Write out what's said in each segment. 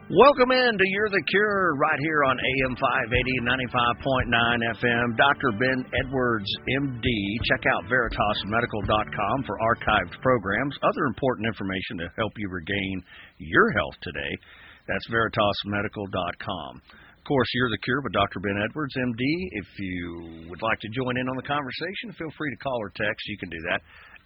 Welcome in to You're the Cure right here on AM 580 and 95.9 FM. Dr. Ben Edwards, MD. Check out VeritasMedical.com for archived programs, other important information to help you regain your health today. That's VeritasMedical.com. Of course, You're the Cure with Dr. Ben Edwards, MD. If you would like to join in on the conversation, feel free to call or text. You can do that.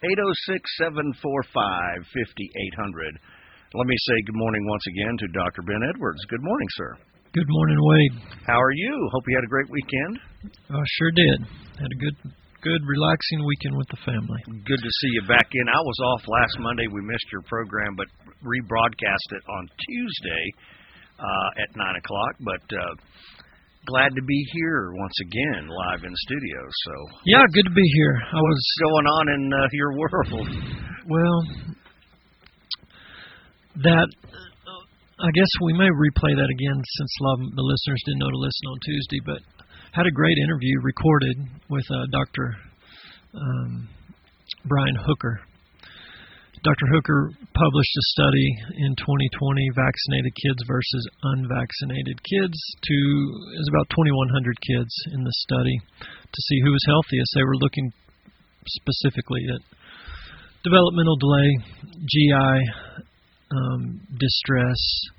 806-745-5800. Let me say good morning once again to Dr. Ben Edwards. Good morning, sir. Good morning, Wade. How are you? Hope you had a great weekend. I sure did. Had a good, relaxing weekend with the family. Good to see you back in. I was off last Monday. We missed your program, but rebroadcast it on Tuesday at 9 o'clock. But glad to be here once again, live in studio. So yeah, good to be here. What's going on in your world? Well, that I guess we may replay that again since a lot of the listeners didn't know to listen on Tuesday, but had a great interview recorded with Dr. Brian Hooker. Dr. Hooker published a study in 2020, vaccinated kids versus unvaccinated kids. It was about 2,100 kids in the study to see who was healthiest. They were looking specifically at developmental delay, GI, distress,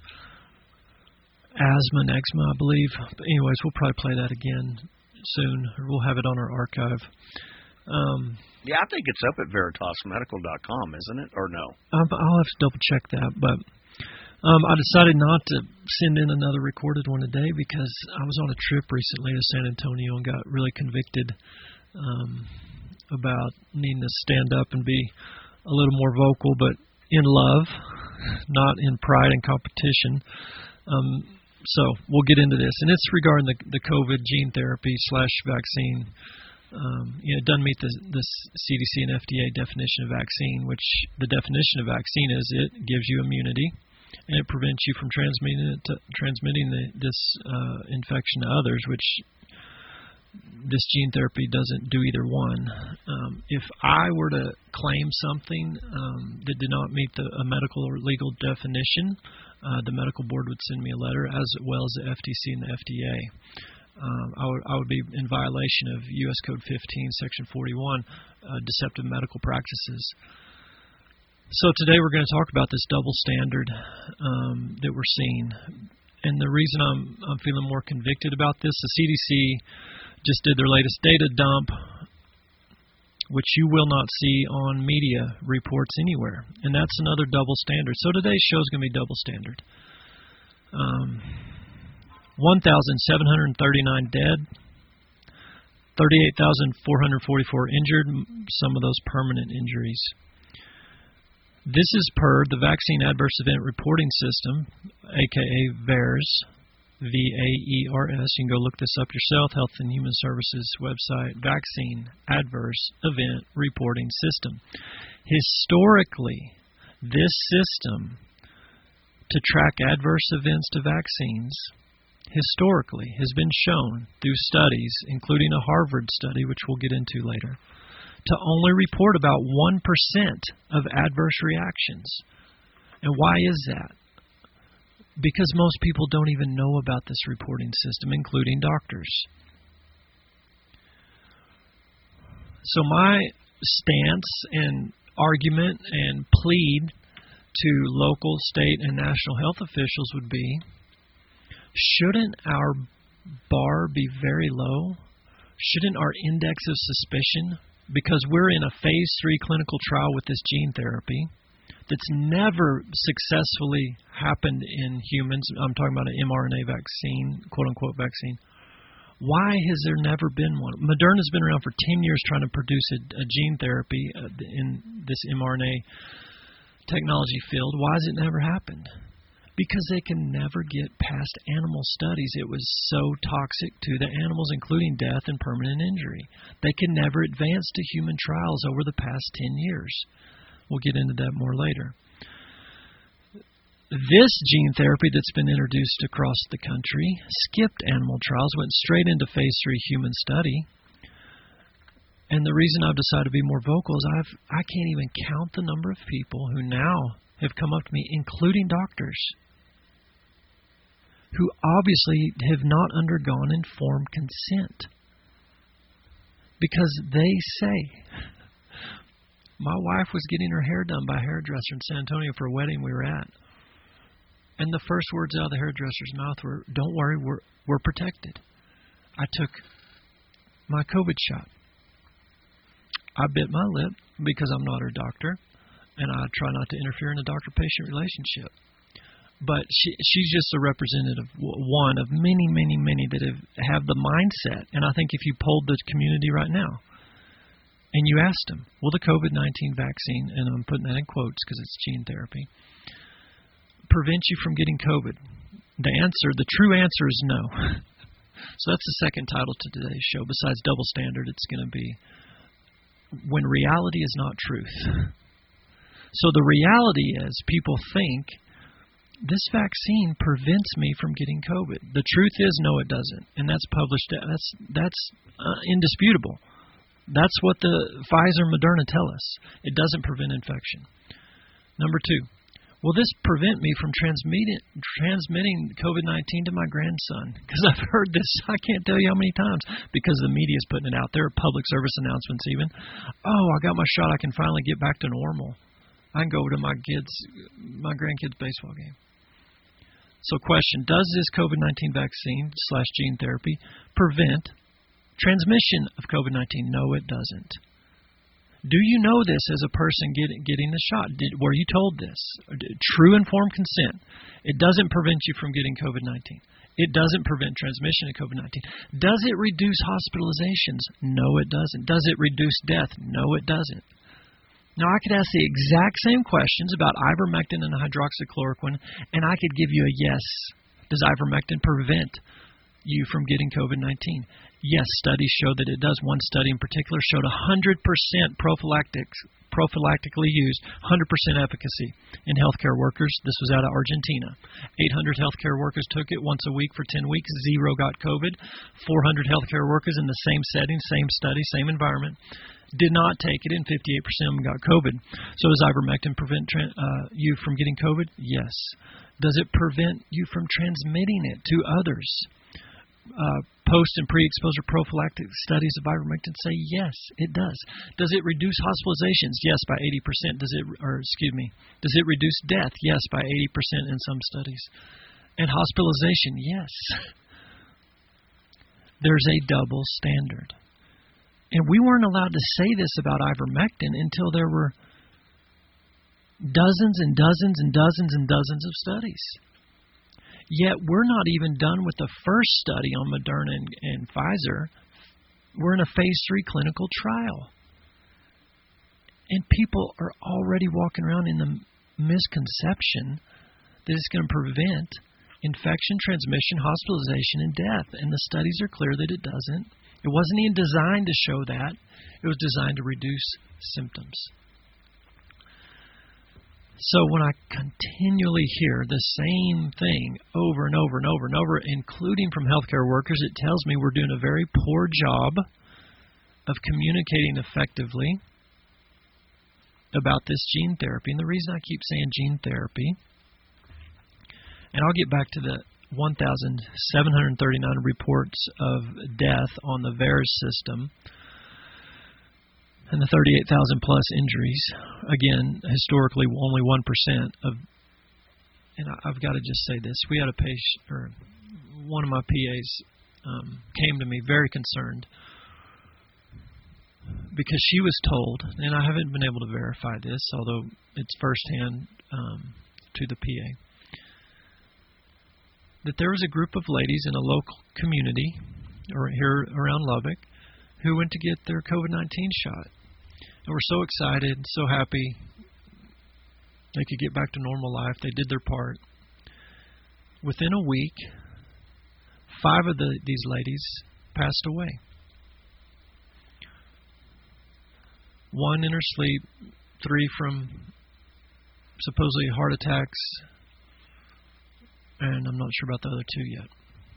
asthma and eczema, I believe. But anyways, we'll probably play that again soon. Or we'll have it on our archive. Yeah, I think it's up at VeritasMedical.com, isn't it? Or no? I'll have to double check that. But I decided not to send in another recorded one today because I was on a trip recently to San Antonio and got really convicted about needing to stand up and be a little more vocal, but in love, not in pride and competition. So we'll get into this. And it's regarding the COVID gene therapy / vaccine. It doesn't meet the CDC and FDA definition of vaccine, which the definition of vaccine is it gives you immunity and it prevents you from transmitting this infection to others, which this gene therapy doesn't do either one. If I were to claim something that did not meet a medical or legal definition, the medical board would send me a letter, as well as the FTC and the FDA. I would be in violation of U.S. Code 15, Section 41, deceptive medical practices. So today we're going to talk about this double standard that we're seeing. And the reason I'm feeling more convicted about this, the CDC just did their latest data dump, which you will not see on media reports anywhere. And that's another double standard. So today's show is going to be double standard. 1,739 dead, 38,444 injured, some of those permanent injuries. This is per the Vaccine Adverse Event Reporting System, aka VAERS, VAERS. You can go look this up yourself, Health and Human Services website, Vaccine Adverse Event Reporting System. Historically, this system to track adverse events to vaccines historically has been shown through studies, including a Harvard study, which we'll get into later, to only report about 1% of adverse reactions. And why is that? Because most people don't even know about this reporting system, including doctors. So my stance and argument and plead to local, state, and national health officials would be, shouldn't our bar be very low? Shouldn't our index of suspicion, because we're in a phase 3 clinical trial with this gene therapy that's never successfully happened in humans. I'm talking about an mRNA vaccine, quote-unquote vaccine. Why has there never been one? Moderna's been around for 10 years trying to produce a gene therapy in this mRNA technology field. Why has it never happened? Because they can never get past animal studies. It was so toxic to the animals, including death and permanent injury. They can never advance to human trials over the past 10 years. We'll get into that more later. This gene therapy that's been introduced across the country skipped animal trials, went straight into phase 3 human study. And the reason I've decided to be more vocal is I can't even count the number of people who now have come up to me, including doctors, who obviously have not undergone informed consent. Because they say, my wife was getting her hair done by a hairdresser in San Antonio for a wedding we were at. And the first words out of the hairdresser's mouth were, don't worry, we're protected. I took my COVID shot. I bit my lip because I'm not her doctor, and I try not to interfere in the doctor-patient relationship. But she's just a representative, one of many, many, many that have the mindset. And I think if you polled the community right now and you asked them, will the COVID-19 vaccine, and I'm putting that in quotes because it's gene therapy, prevent you from getting COVID? The true answer is no. So that's the second title to today's show. Besides Double Standard, it's going to be When Reality is Not Truth. So the reality is people think this vaccine prevents me from getting COVID. The truth is, no, it doesn't. And that's published. That's indisputable. That's what the Pfizer and Moderna tell us. It doesn't prevent infection. Number two, will this prevent me from transmitting COVID-19 to my grandson? Because I've heard this, I can't tell you how many times, because the media is putting it out there, public service announcements even. Oh, I got my shot. I can finally get back to normal. I can go over to my grandkids' baseball game. So question, does this COVID-19 vaccine / gene therapy prevent transmission of COVID-19? No, it doesn't. Do you know this as a person getting the shot? Were you told this? True informed consent. It doesn't prevent you from getting COVID-19. It doesn't prevent transmission of COVID-19. Does it reduce hospitalizations? No, it doesn't. Does it reduce death? No, it doesn't. Now, I could ask the exact same questions about ivermectin and hydroxychloroquine, and I could give you a yes. Does ivermectin prevent you from getting COVID-19? Yes, studies show that it does. One study in particular showed 100% prophylactically used, 100% efficacy in healthcare workers. This was out of Argentina. 800 healthcare workers took it once a week for 10 weeks. 0 got COVID. 400 healthcare workers in the same setting, same study, same environment, did not take it, and 58% of them got COVID. So does ivermectin prevent you from getting COVID? Yes. Does it prevent you from transmitting it to others? Post and pre-exposure prophylactic studies of ivermectin say yes, it does. Does it reduce hospitalizations? Yes, by 80%. Does it reduce death? Yes, by 80% in some studies. And hospitalization? Yes. There's a double standard. And we weren't allowed to say this about ivermectin until there were dozens and dozens and dozens and dozens of studies. Yet we're not even done with the first study on Moderna and Pfizer. We're in a phase 3 clinical trial. And people are already walking around in the misconception that it's going to prevent infection, transmission, hospitalization, and death. And the studies are clear that it doesn't. It wasn't even designed to show that. It was designed to reduce symptoms. So when I continually hear the same thing over and over and over and over, including from healthcare workers, it tells me we're doing a very poor job of communicating effectively about this gene therapy. And the reason I keep saying gene therapy, and I'll get back to the 1,739 reports of death on the VAERS system and the 38,000 plus injuries. Again, historically, only 1% of, and I've got to just say this, we had a patient, or one of my PAs came to me very concerned because she was told, and I haven't been able to verify this, although it's firsthand to the PA, that there was a group of ladies in a local community or here around Lubbock who went to get their COVID-19 shot. And were so excited, so happy they could get back to normal life. They did their part. Within a week, 5 of these ladies passed away. 1 in her sleep, 3 from supposedly heart attacks, and I'm not sure about the other 2 yet.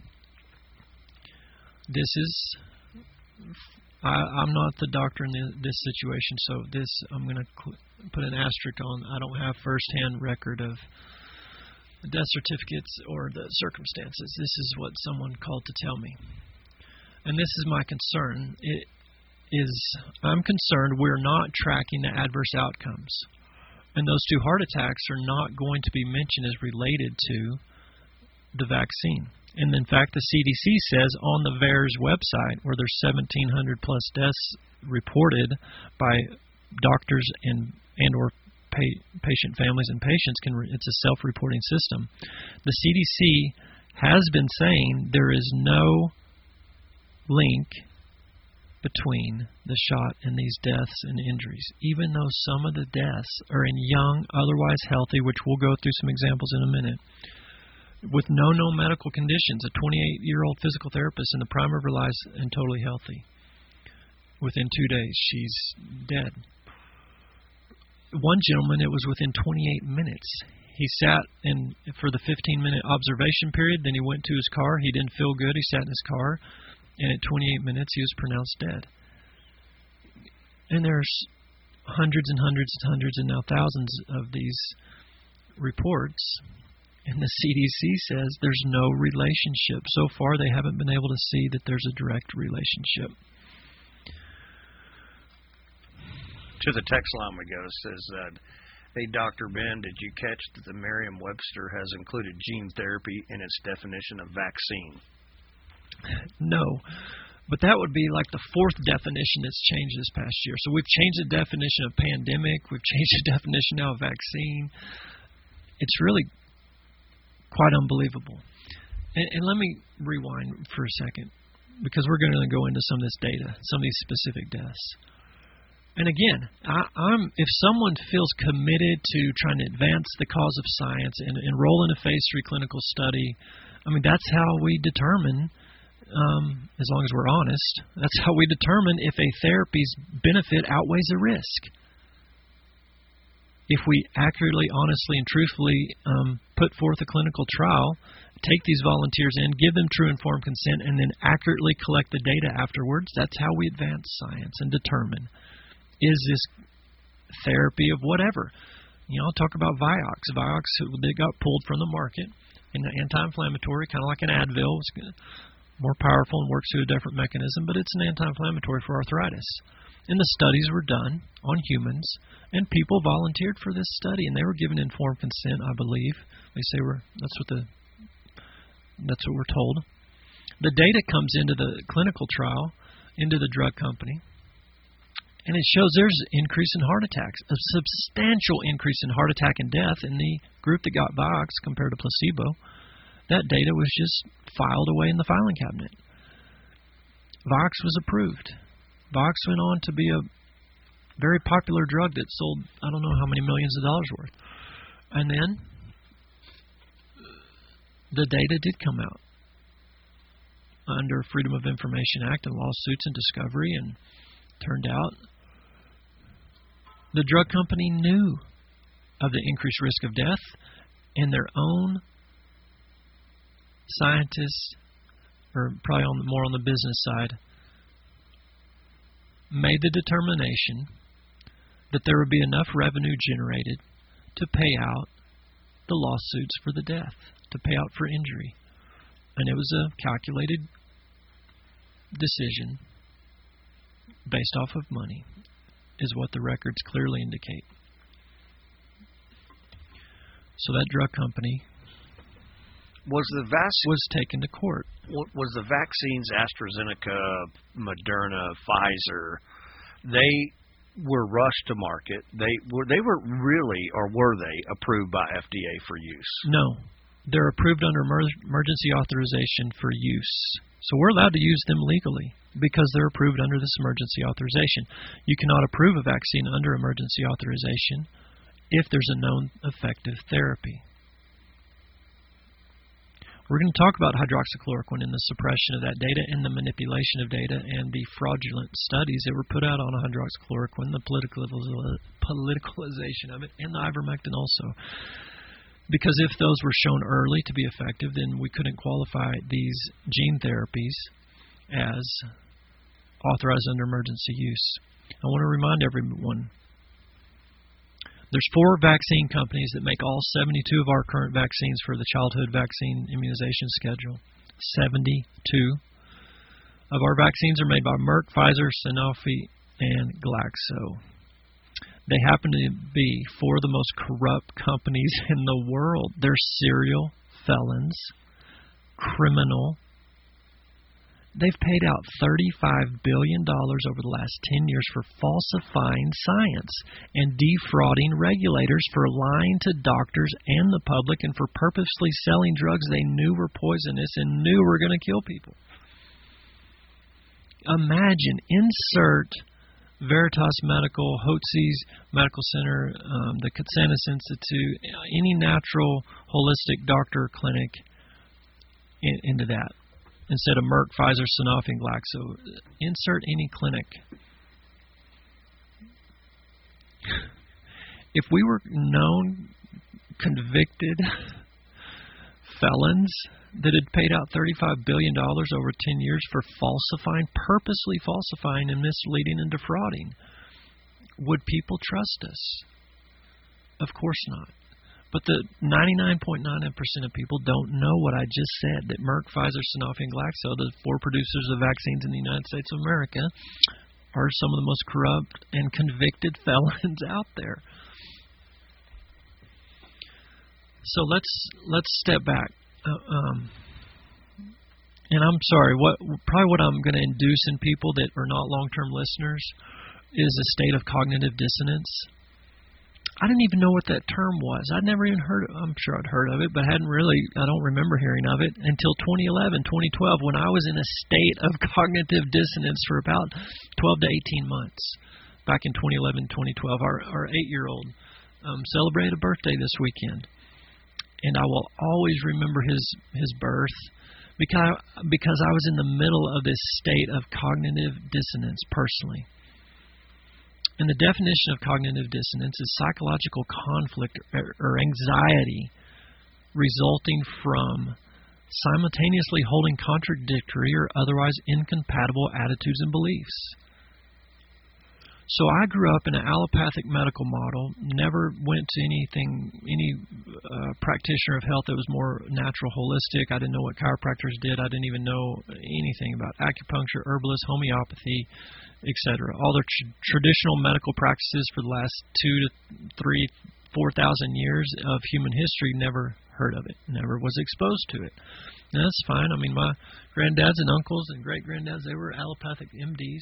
This is, I'm not the doctor in this situation, so this I'm going to put an asterisk on. I don't have firsthand record of the death certificates or the circumstances. This is what someone called to tell me. And this is my concern. I'm concerned we're not tracking the adverse outcomes. And those 2 heart attacks are not going to be mentioned as related to the vaccine. And in fact, the CDC says on the VAERS website, where there's 1,700 plus deaths reported by doctors and or patient families and patients, it's a self-reporting system. The CDC has been saying there is no link between the shot and these deaths and injuries, even though some of the deaths are in young, otherwise healthy, which we'll go through some examples in a minute, with no known medical conditions. A 28-year-old physical therapist in the prime of her life and totally healthy. Within 2 days, she's dead. One gentleman, it was within 28 minutes. He sat for the 15-minute observation period, then he went to his car. He didn't feel good. He sat in his car, and at 28 minutes, he was pronounced dead. And there's hundreds and hundreds and hundreds and now thousands of these reports, and the CDC says there's no relationship. So far, they haven't been able to see that there's a direct relationship. To the text line we go, it says, hey, Dr. Ben, did you catch that the Merriam-Webster has included gene therapy in its definition of vaccine? No, but that would be like the 4th definition that's changed this past year. So we've changed the definition of pandemic. We've changed the definition now of vaccine. It's really quite unbelievable. And let me rewind for a second, because we're going to go into some of this data, some of these specific deaths. And again, if someone feels committed to trying to advance the cause of science and enroll in a phase 3 clinical study, I mean, that's how we determine, as long as we're honest, that's how we determine if a therapy's benefit outweighs the risk. If we accurately, honestly, and truthfully put forth a clinical trial, take these volunteers in, give them true informed consent, and then accurately collect the data afterwards, that's how we advance science and determine, is this therapy of whatever? I'll talk about Vioxx. Vioxx, they got pulled from the market, an anti-inflammatory, kind of like an Advil. It's more powerful and works through a different mechanism, but it's an anti-inflammatory for arthritis. And the studies were done on humans, and people volunteered for this study, and they were given informed consent, I believe. They say that's what we're told. The data comes into the clinical trial, into the drug company, and it shows there's an increase in heart attacks, a substantial increase in heart attack and death in the group that got Vioxx compared to placebo. That data was just filed away in the filing cabinet. Vioxx was approved. Vioxx went on to be a very popular drug that sold, I don't know how many millions of dollars worth. And then the data did come out under Freedom of Information Act and lawsuits and discovery, and turned out the drug company knew of the increased risk of death, and their own scientists, or probably more on the business side, made the determination that there would be enough revenue generated to pay out the lawsuits for the death, to pay out for injury. And it was a calculated decision based off of money, is what the records clearly indicate. So that drug company was taken to court. Was the vaccines AstraZeneca, Moderna, Pfizer, they were rushed to market? They were really, or were they approved by FDA for use? No. They're approved under emergency authorization for use. So we're allowed to use them legally because they're approved under this emergency authorization. You cannot approve a vaccine under emergency authorization if there's a known effective therapy. We're going to talk about hydroxychloroquine and the suppression of that data and the manipulation of data and the fraudulent studies that were put out on hydroxychloroquine, the politicalization of it, and the ivermectin also. Because if those were shown early to be effective, then we couldn't qualify these gene therapies as authorized under emergency use. I want to remind everyone, There's 4 vaccine companies that make all 72 of our current vaccines for the childhood vaccine immunization schedule. 72 of our vaccines are made by Merck, Pfizer, Sanofi, and Glaxo. They happen to be 4 of the most corrupt companies in the world. They're serial felons, criminal. They've paid out $35 billion over the last 10 years for falsifying science and defrauding regulators, for lying to doctors and the public, and for purposely selling drugs they knew were poisonous and knew were going to kill people. Imagine, insert Veritas Medical, Hotze's Medical Center, the Katsanis Institute, any natural holistic doctor clinic into that. Instead of Merck, Pfizer, Sanofi, and Glaxo, insert any clinic. If we were known convicted felons that had paid out $35 billion over 10 years for purposely falsifying and misleading and defrauding, would people trust us? Of course not. But the 99.99% of people don't know what I just said, that Merck, Pfizer, Sanofi, and Glaxo, the 4 producers of vaccines in the United States of America, are some of the most corrupt and convicted felons out there. So let's step back. And I'm sorry, probably what I'm going to induce in people that are not long-term listeners is a state of cognitive dissonance. I didn't even know what that term was. I'd never even heard of it. I'm sure I'd heard of it, but I don't remember hearing of it until 2011, 2012, when I was in a state of cognitive dissonance for about 12 to 18 months. Back in 2011, 2012, our 8-year-old celebrated a birthday this weekend. And I will always remember his birth because I was in the middle of this state of cognitive dissonance personally. And the definition of cognitive dissonance is psychological conflict or anxiety resulting from simultaneously holding contradictory or otherwise incompatible attitudes and beliefs. So I grew up in an allopathic medical model, never went to any practitioner of health that was more natural, holistic. I didn't know what chiropractors did. I didn't even know anything about acupuncture, herbalists, homeopathy, etc. All the traditional medical practices for the last 2,000 to 3,000, 4,000 years of human history, never heard of it, never was exposed to it. And that's fine. I mean, my granddads and uncles and great-granddads, they were allopathic MDs.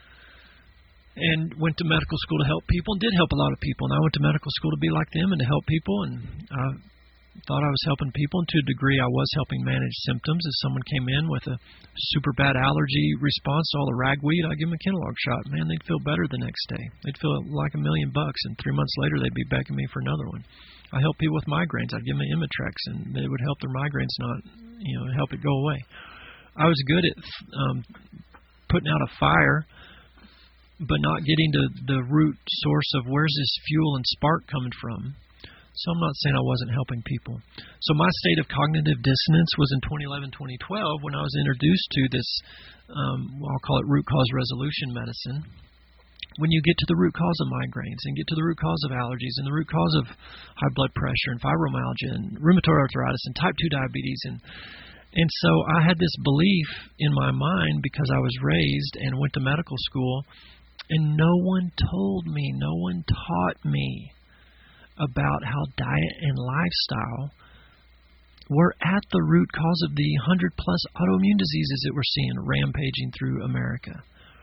And went to medical school to help people, and did help a lot of people. And I went to medical school to be like them and to help people. And I thought I was helping people. And to a degree, I was helping manage symptoms. If someone came in with a super bad allergy response to all the ragweed, I'd give them a Kenalog shot. Man, they'd feel better the next day. They'd feel like $1 million. And 3 months later, they'd be begging me for another one. I help people with migraines. I'd give them Imitrex, and it would help their migraines help it go away. I was good at putting out a fire, but not getting to the root source of where's this fuel and spark coming from. So I'm not saying I wasn't helping people. So my state of cognitive dissonance was in 2011, 2012 when I was introduced to this, I'll call it root cause resolution medicine. When you get to the root cause of migraines and get to the root cause of allergies and the root cause of high blood pressure and fibromyalgia and rheumatoid arthritis and type 2 diabetes and so I had this belief in my mind because I was raised and went to medical school. And no one told me, no one taught me about how diet and lifestyle were at the root cause of the 100-plus autoimmune diseases that we're seeing rampaging through America.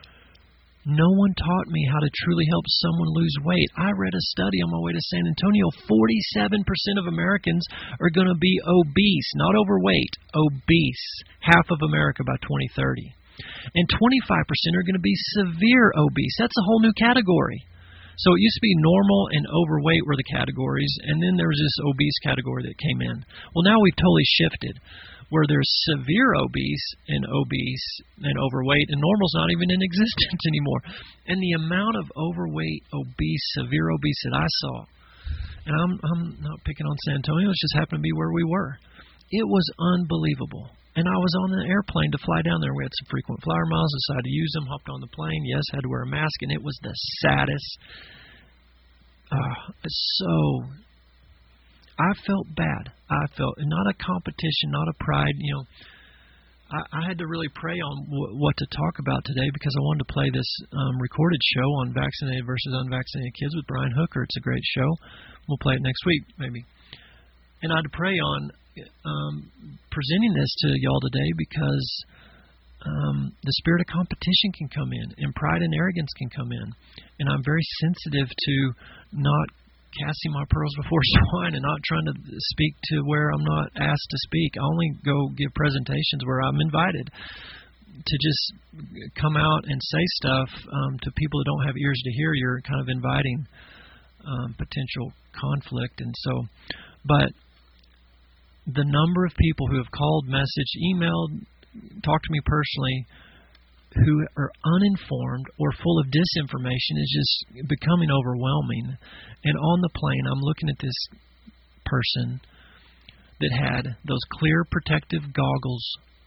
No one taught me how to truly help someone lose weight. I read a study on my way to San Antonio. 47% of Americans are going to be obese, not overweight, obese. Half of America by 2030. And 25% are going to be severe obese. That's a whole new category. So it used to be normal and overweight were the categories, and then there was this obese category that came in. Well, now we've totally shifted, where there's severe obese and overweight, and normal's not even in existence anymore. And the amount of overweight, obese, severe obese that I saw, and I'm not picking on San Antonio, it just happened to be where we were. It was unbelievable. And I was on an airplane to fly down there. We had some frequent flyer miles, decided to use them, hopped on the plane. Yes, had to wear a mask, and it was the saddest. So I felt bad. I felt not a competition, not a pride. I had to really pray on what to talk about today because I wanted to play this recorded show on vaccinated versus unvaccinated kids with Brian Hooker. It's a great show. We'll play it next week, maybe. And I had to pray on presenting this to y'all today because the spirit of competition can come in, and pride and arrogance can come in. And I'm very sensitive to not casting my pearls before swine and not trying to speak to where I'm not asked to speak. I only go give presentations where I'm invited to just come out and say stuff to people that don't have ears to hear. You're kind of inviting potential conflict. And so, but the number of people who have called, messaged, emailed, talked to me personally who are uninformed or full of disinformation is just becoming overwhelming. And on the plane, I'm looking at this person that had those clear protective goggles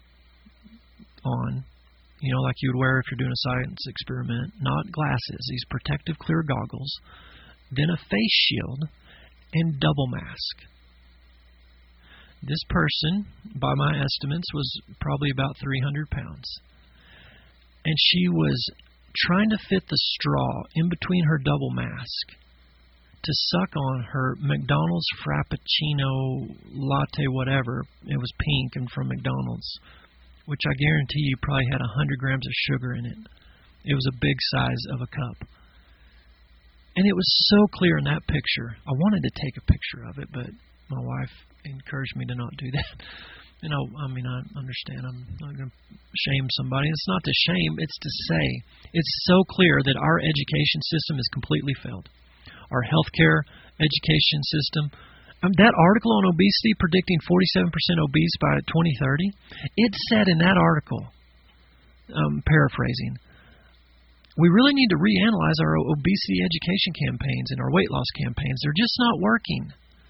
on, like you would wear if you're doing a science experiment, not glasses, these protective clear goggles, then a face shield, and double mask. This person, by my estimates, was probably about 300 pounds. And she was trying to fit the straw in between her double mask to suck on her McDonald's Frappuccino latte, whatever. It was pink and from McDonald's, which I guarantee you probably had 100 grams of sugar in it. It was a big size of a cup. And it was so clear in that picture. I wanted to take a picture of it, but my wife encouraged me to not do that. I understand. I'm not going to shame somebody. It's not to shame. It's to say it's so clear that our education system is completely failed. Our healthcare education system. That article on obesity predicting 47% obese by 2030, it said in that article, paraphrasing, we really need to reanalyze our obesity education campaigns and our weight loss campaigns. They're just not working.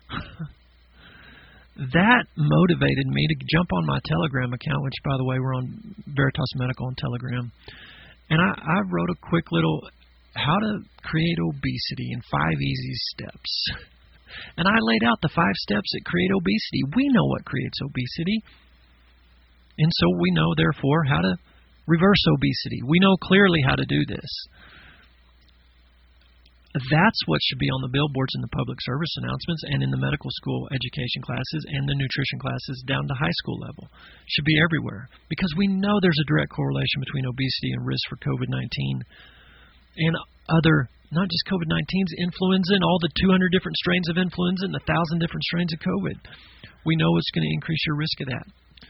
That motivated me to jump on my Telegram account, which, by the way, we're on Veritas Medical on Telegram. And I wrote a quick little how to create obesity in 5 easy steps. And I laid out the 5 steps that create obesity. We know what creates obesity. And so we know, therefore, how to reverse obesity. We know clearly how to do this. That's what should be on the billboards in the public service announcements and in the medical school education classes and the nutrition classes down to high school level. Should be everywhere because we know there's a direct correlation between obesity and risk for COVID-19 and other, not just COVID-19's influenza and all the 200 different strains of influenza and the 1,000 different strains of COVID. We know it's going to increase your risk of that.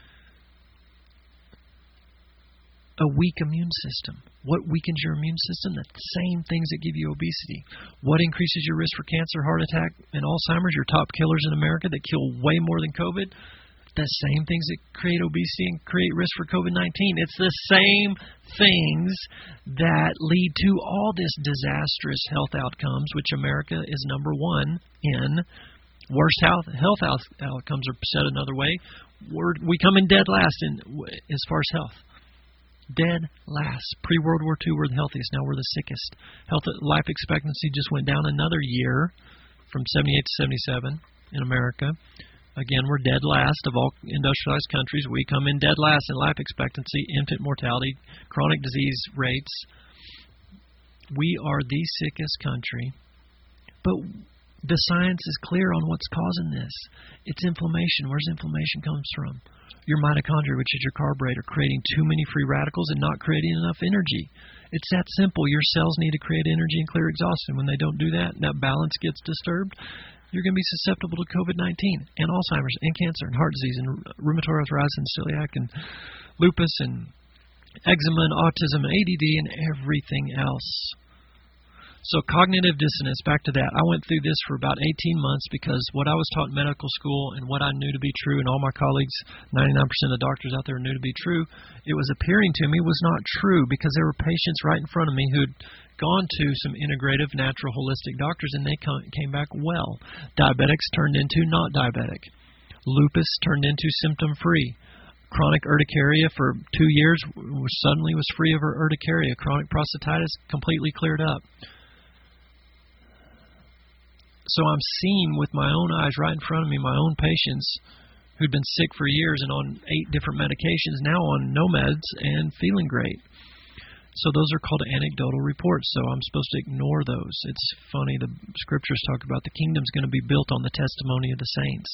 A weak immune system. What weakens your immune system? The same things that give you obesity. What increases your risk for cancer, heart attack, and Alzheimer's, your top killers in America that kill way more than COVID? The same things that create obesity and create risk for COVID-19. It's the same things that lead to all this disastrous health outcomes, which America is number 1 in. Worst health outcomes, are said another way. We come in dead last as far as health. Dead last. Pre-World War II, we're the healthiest. Now we're the sickest. Life expectancy just went down another year from 78 to 77 in America. Again, we're dead last of all industrialized countries. We come in dead last in life expectancy, infant mortality, chronic disease rates. We are the sickest country. But the science is clear on what's causing this. It's inflammation. Where's inflammation comes from? Your mitochondria, which is your carburetor, creating too many free radicals and not creating enough energy. It's that simple. Your cells need to create energy and clear exhaust. And when they don't do that, and that balance gets disturbed, you're going to be susceptible to COVID-19 and Alzheimer's and cancer and heart disease and rheumatoid arthritis and celiac and lupus and eczema and autism and ADD and everything else. So cognitive dissonance, back to that. I went through this for about 18 months because what I was taught in medical school and what I knew to be true, and all my colleagues, 99% of the doctors out there knew to be true, it was appearing to me was not true because there were patients right in front of me who'd gone to some integrative, natural, holistic doctors and they came back well. Diabetics turned into not diabetic. Lupus turned into symptom-free. Chronic urticaria for 2 years suddenly was free of her urticaria. Chronic prostatitis completely cleared up. So I'm seeing with my own eyes right in front of me my own patients who'd been sick for years and on 8 different medications, now on no meds and feeling great. So those are called anecdotal reports, so I'm supposed to ignore those. It's funny, the scriptures talk about the kingdom's going to be built on the testimony of the saints.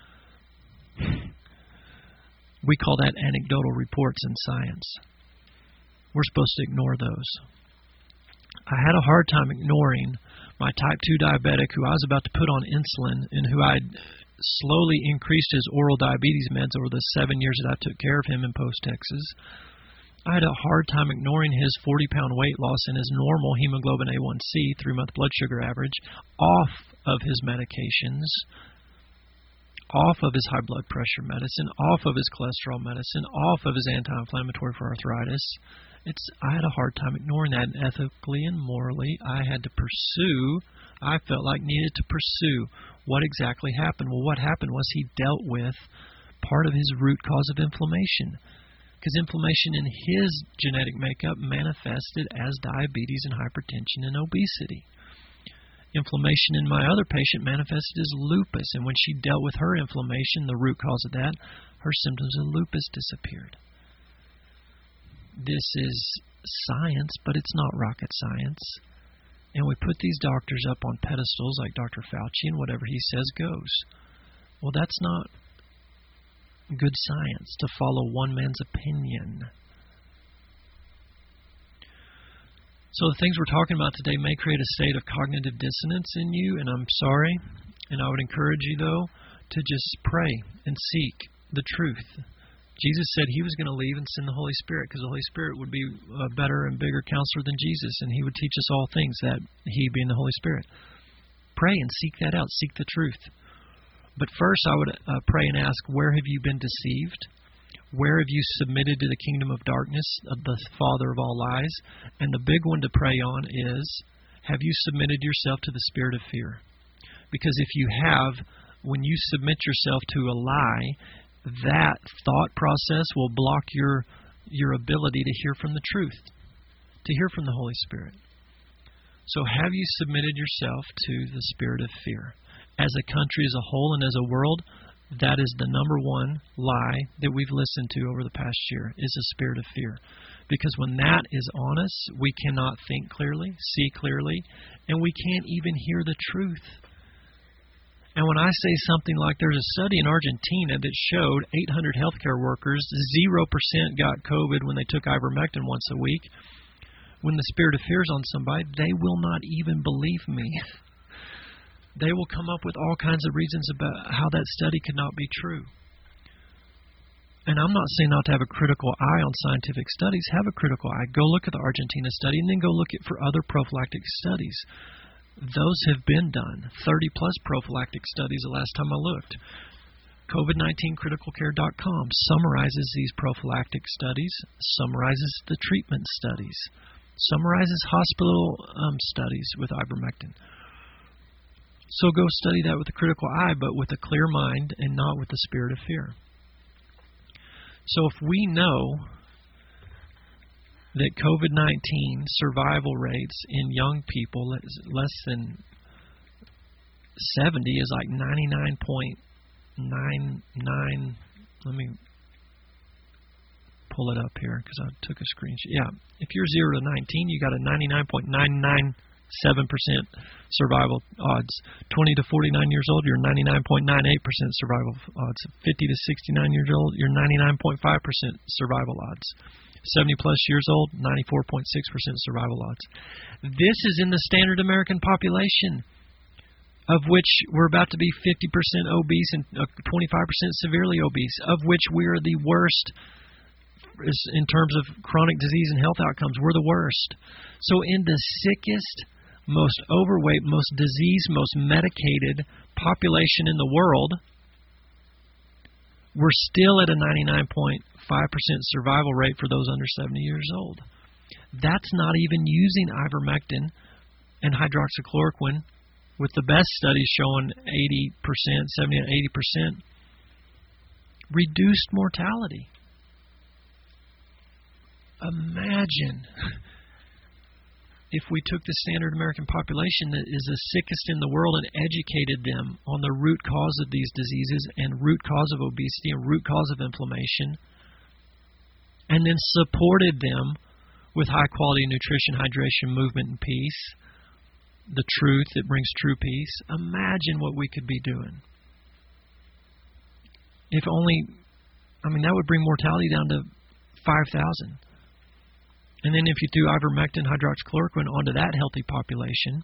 We call that anecdotal reports in science. We're supposed to ignore those. I had a hard time ignoring my type 2 diabetic who I was about to put on insulin and who I'd slowly increased his oral diabetes meds over the 7 years that I took care of him in Post, Texas. I had a hard time ignoring his 40-pound weight loss and his normal hemoglobin A1C, 3-month blood sugar average, off of his medications, off of his high blood pressure medicine, off of his cholesterol medicine, off of his anti-inflammatory for arthritis. I had a hard time ignoring that, and ethically and morally I had to pursue, I felt like needed to pursue what exactly happened. Well, what happened was he dealt with part of his root cause of inflammation, because inflammation in his genetic makeup manifested as diabetes and hypertension and obesity. Inflammation in my other patient manifested as lupus, and when she dealt with her inflammation, the root cause of that, her symptoms of lupus disappeared. This is science, but it's not rocket science. And we put these doctors up on pedestals like Dr. Fauci, and whatever he says goes. Well, that's not good science, to follow one man's opinion. So the things we're talking about today may create a state of cognitive dissonance in you, and I'm sorry. And I would encourage you, though, to just pray and seek the truth. Jesus said he was going to leave and send the Holy Spirit, because the Holy Spirit would be a better and bigger counselor than Jesus, and he would teach us all things, that he being the Holy Spirit. Pray and seek that out. Seek the truth. But first I would pray and ask, where have you been deceived? Where have you submitted to the kingdom of darkness, of the father of all lies? And the big one to pray on is, have you submitted yourself to the spirit of fear? Because if you have, when you submit yourself to a lie, that thought process will block your ability to hear from the truth, to hear from the Holy Spirit. So have you submitted yourself to the spirit of fear? As a country as a whole and as a world, that is the number one lie that we've listened to over the past year, is the spirit of fear. Because when that is on us, we cannot think clearly, see clearly, and we can't even hear the truth. And when I say something like, there's a study in Argentina that showed 800 healthcare workers, 0% got COVID when they took ivermectin once a week. When the spirit of fear is on somebody, they will not even believe me. They will come up with all kinds of reasons about how that study could not be true. And I'm not saying not to have a critical eye on scientific studies. Have a critical eye. Go look at the Argentina study and then go look at for other prophylactic studies. Those have been done. 30-plus prophylactic studies the last time I looked. COVID-19criticalcare.com summarizes these prophylactic studies, summarizes the treatment studies, summarizes hospital studies with ivermectin. So go study that with a critical eye, but with a clear mind and not with the spirit of fear. So if we know that COVID-19 survival rates in young people less than 70 is like 99.99. Let me pull it up here because I took a screenshot. Yeah, if you're 0 to 19, you got a 99.997% survival odds. 20 to 49 years old, you're 99.98% survival odds. 50 to 69 years old, you're 99.5% survival odds. 70 plus years old, 94.6% survival odds. This is in the standard American population, of which we're about to be 50% obese and 25% severely obese, of which we are the worst in terms of chronic disease and health outcomes. We're the worst. So in the sickest, most overweight, most diseased, most medicated population in the world, we're still at a 99.5% survival rate for those under 70 years old. That's not even using ivermectin and hydroxychloroquine, with the best studies showing 80%, 70 to 80% reduced mortality. if we took the standard American population that is the sickest in the world and educated them on the root cause of these diseases and root cause of obesity and root cause of inflammation, and then supported them with high-quality nutrition, hydration, movement, and peace, the truth that brings true peace, imagine what we could be doing. If only, that would bring mortality down to 5,000. And then if you do ivermectin, hydroxychloroquine onto that healthy population,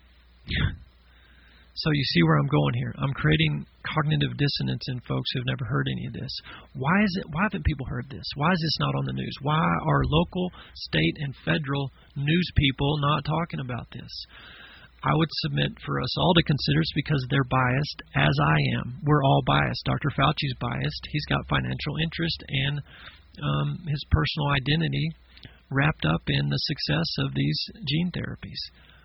so you see where I'm going here. I'm creating cognitive dissonance in folks who have never heard any of this. Why haven't people heard this? Why is this not on the news? Why are local, state, and federal news people not talking about this? I would submit for us all to consider it's because they're biased, as I am. We're all biased. Dr. Fauci's biased. He's got financial interest and his personal identity wrapped up in the success of these gene therapies.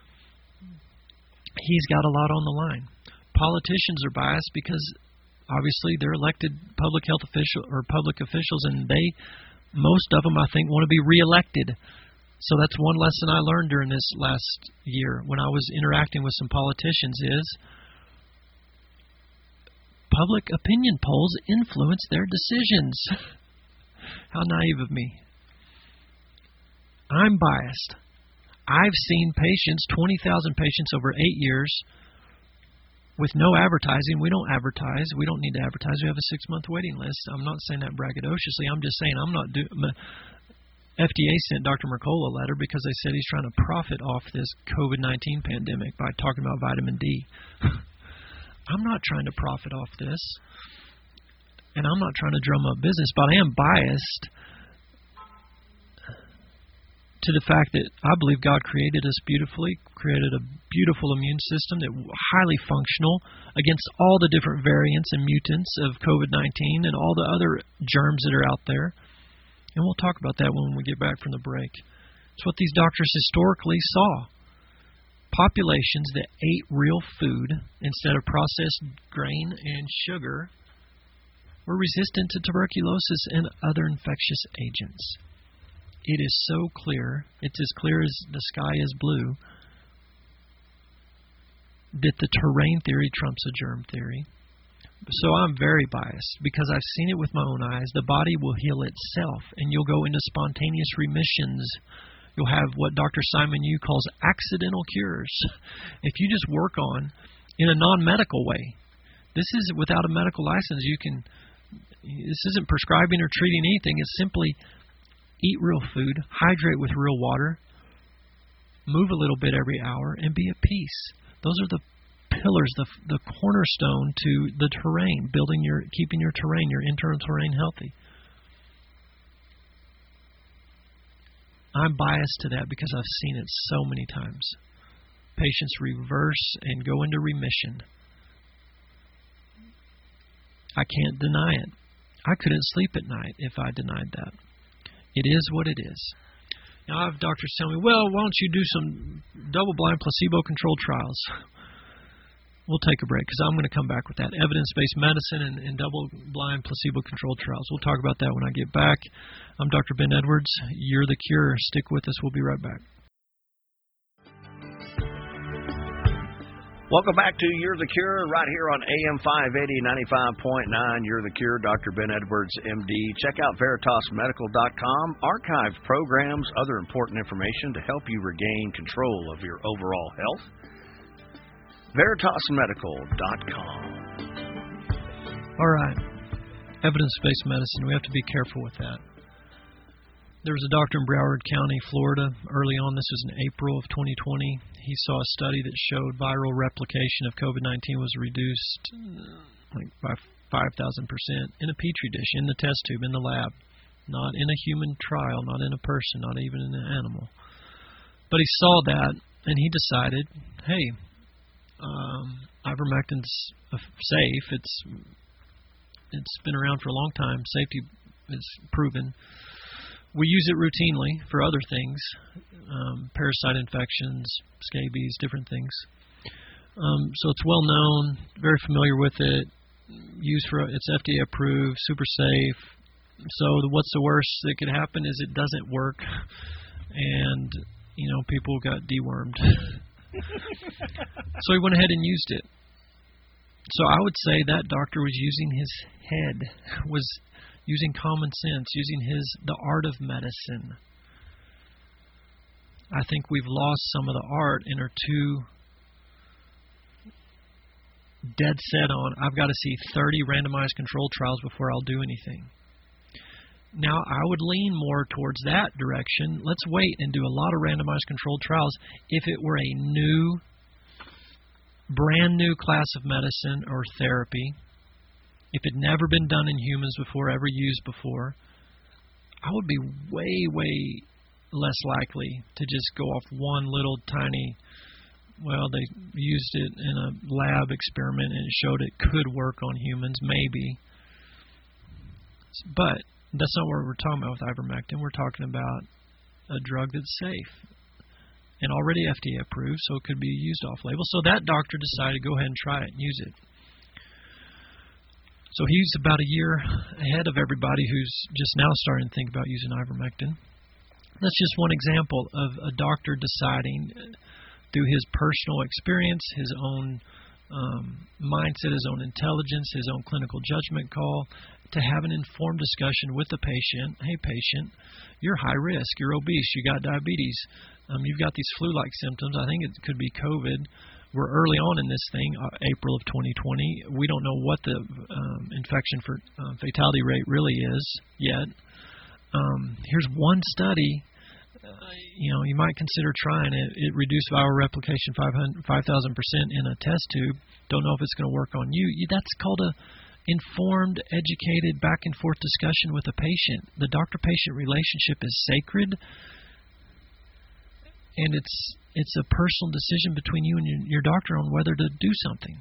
He's got a lot on the line. Politicians are biased because obviously they're elected public health officials, and most of them, I think, want to be reelected. So that's one lesson I learned during this last year when I was interacting with some politicians is public opinion polls influence their decisions. How naive of me. I'm biased. I've seen patients, 20,000 patients over 8 years with no advertising. We don't advertise. We don't need to advertise. We have a 6-month waiting list. I'm not saying that braggadociously. I'm just saying FDA sent Dr. Mercola a letter because they said he's trying to profit off this COVID-19 pandemic by talking about vitamin D. I'm not trying to profit off this, and I'm not trying to drum up business, but I am biased to the fact that I believe God created us beautifully, created a beautiful immune system that highly functional against all the different variants and mutants of COVID-19 and all the other germs that are out there. And we'll talk about that when we get back from the break. It's what these doctors historically saw. Populations that ate real food instead of processed grain and sugar were resistant to tuberculosis and other infectious agents. It is so clear, it's as clear as the sky is blue, that the terrain theory trumps a germ theory. So I'm very biased because I've seen it with my own eyes. The body will heal itself, and you'll go into spontaneous remissions. You'll have what Dr. Simon Yu calls accidental cures. If you just work on, in a non-medical way, this is without a medical license. This isn't prescribing or treating anything. It's simply eat real food, hydrate with real water, move a little bit every hour, and be at peace. Those are the pillars, the cornerstone to the terrain, keeping your terrain, your internal terrain healthy. I'm biased to that because I've seen it so many times. Patients reverse and go into remission. I can't deny it. I couldn't sleep at night if I denied that. It is what it is. Now, I have doctors tell me, well, why don't you do some double-blind placebo-controlled trials? We'll take a break because I'm going to come back with that. Evidence-based medicine and double-blind placebo-controlled trials. We'll talk about that when I get back. I'm Dr. Ben Edwards. You're the Cure. Stick with us. We'll be right back. Welcome back to You're the Cure right here on AM 580, 95.9. You're the Cure, Dr. Ben Edwards, MD. Check out VeritasMedical.com. Archived programs, other important information to help you regain control of your overall health. VeritasMedical.com. All right. Evidence-based medicine. We have to be careful with that. There was a doctor in Broward County, Florida, early on. This was in April of 2020. He saw a study that showed viral replication of COVID-19 was reduced by 5,000% in a petri dish, in the test tube, in the lab. Not in a human trial, not in a person, not even in an animal. But he saw that, and he decided, hey, ivermectin's safe. It's been around for a long time. Safety is proven. We use it routinely for other things, parasite infections, scabies, different things. So it's well known, very familiar with it. It's FDA approved, super safe. So what's the worst that could happen is it doesn't work, and people got dewormed. So he went ahead and used it. So I would say that doctor was using his head, was using common sense, using the art of medicine. I think we've lost some of the art and are too dead set on, I've got to see 30 randomized controlled trials before I'll do anything. Now, I would lean more towards that direction. Let's wait and do a lot of randomized controlled trials if it were a brand new class of medicine or therapy, if it had never been done in humans before, ever used before. I would be way, way less likely to just go off one little tiny, they used it in a lab experiment and it showed it could work on humans, maybe. But that's not what we're talking about with ivermectin. We're talking about a drug that's safe and already FDA approved, so it could be used off-label. So that doctor decided to go ahead and try it and use it. So he's about a year ahead of everybody who's just now starting to think about using ivermectin. That's just one example of a doctor deciding through his personal experience, his own mindset, his own intelligence, his own clinical judgment call, to have an informed discussion with the patient. Hey, patient, you're high risk. You're obese. You got diabetes. You've got these flu-like symptoms. I think it could be COVID. We're early on in this thing, April of 2020. We don't know what the infection for fatality rate really is yet. Here's one study. You might consider trying it. It reduced viral replication 5,000% in a test tube. Don't know if it's going to work on you. That's called a informed, educated, back and forth discussion with a patient. The doctor-patient relationship is sacred, and it's a personal decision between you and your doctor on whether to do something.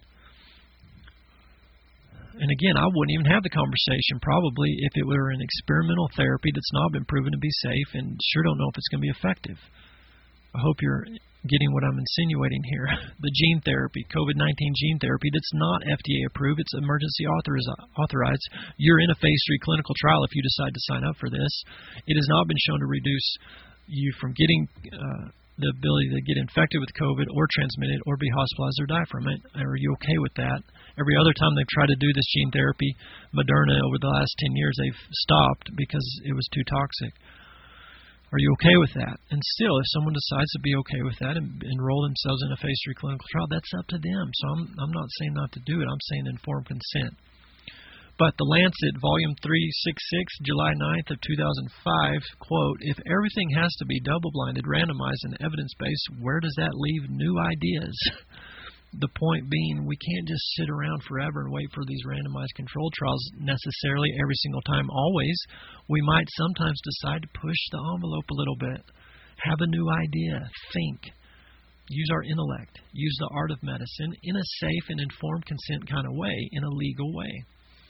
And again, I wouldn't even have the conversation probably if it were an experimental therapy that's not been proven to be safe and sure don't know if it's going to be effective. I hope you're getting what I'm insinuating here. The gene therapy, COVID-19 gene therapy, that's not FDA approved. It's emergency authorized. You're in a phase 3 clinical trial if you decide to sign up for this. It has not been shown to reduce you from getting the ability to get infected with COVID or transmit it or be hospitalized or die from it. Are you okay with that? Every other time they've tried to do this gene therapy, Moderna, over the last 10 years, they've stopped because it was too toxic. Are you okay with that? And still, if someone decides to be okay with that and enroll themselves in a phase 3 clinical trial, that's up to them. So I'm not saying not to do it. I'm saying informed consent. But the Lancet, Volume 366, July 9th of 2005, quote, if everything has to be double-blinded, randomized, and evidence-based, where does that leave new ideas? The point being, we can't just sit around forever and wait for these randomized controlled trials necessarily every single time, always. We might sometimes decide to push the envelope a little bit, have a new idea, think, use our intellect, use the art of medicine in a safe and informed consent kind of way, in a legal way.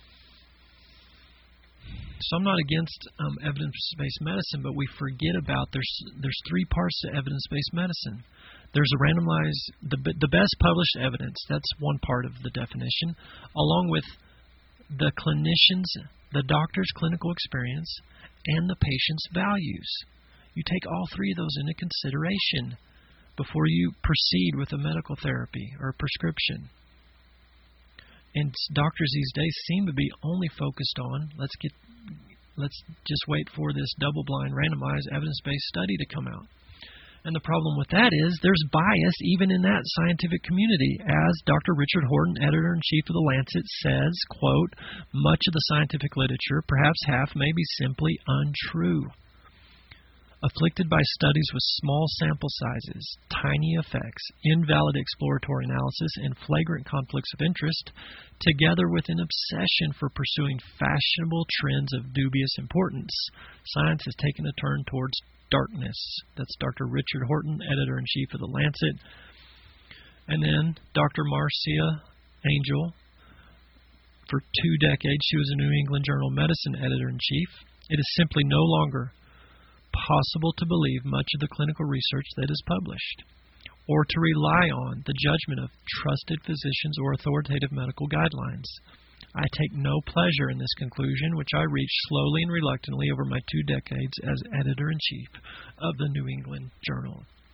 So I'm not against evidence-based medicine, but we forget about there's 3 parts to evidence-based medicine. There's a randomized, the best published evidence, that's one part of the definition, along with the clinician's, the doctor's clinical experience, and the patient's values. You take all 3 of those into consideration before you proceed with a medical therapy or a prescription. And doctors these days seem to be only focused on, let's just wait for this double-blind, randomized, evidence-based study to come out. And the problem with that is there's bias even in that scientific community. As Dr. Richard Horton, editor-in-chief of The Lancet, says, quote, much of the scientific literature, perhaps half, may be simply untrue. Afflicted by studies with small sample sizes, tiny effects, invalid exploratory analysis, and flagrant conflicts of interest, together with an obsession for pursuing fashionable trends of dubious importance, science has taken a turn towards darkness. That's Dr. Richard Horton, editor-in-chief of The Lancet. And then Dr. Marcia Angel, for 2 decades, she was a New England Journal of Medicine editor-in-chief. It is simply no longer possible to believe much of the clinical research that is published, or to rely on the judgment of trusted physicians or authoritative medical guidelines. I take no pleasure in this conclusion, which I reached slowly and reluctantly over my 2 decades as editor-in-chief of the New England Journal